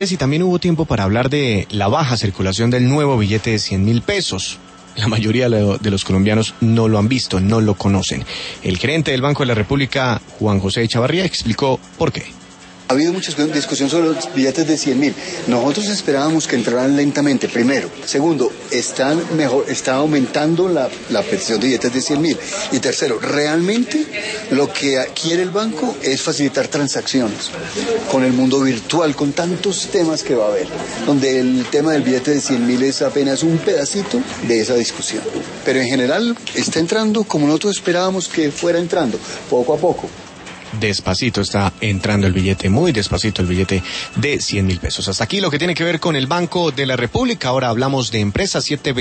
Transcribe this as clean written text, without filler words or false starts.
Y también hubo tiempo para hablar de la baja circulación del nuevo billete de 100.000 pesos. La mayoría de los colombianos no lo han visto, no lo conocen. El gerente del Banco de la República, Juan José Echavarría, explicó por qué. Ha habido mucha discusión sobre los billetes de 100.000. Nosotros esperábamos que entraran lentamente, primero. Segundo, está aumentando la petición de billetes de 100.000. Y tercero, realmente lo que quiere el banco es facilitar transacciones con el mundo virtual, con tantos temas que va a haber, donde el tema del billete de 100.000 es apenas un pedacito de esa discusión. Pero en general está entrando como nosotros esperábamos que fuera entrando, poco a poco. Despacito está entrando el billete, muy despacito el billete de 100.000 pesos. Hasta aquí lo que tiene que ver con el Banco de la República. Ahora hablamos de empresas. 7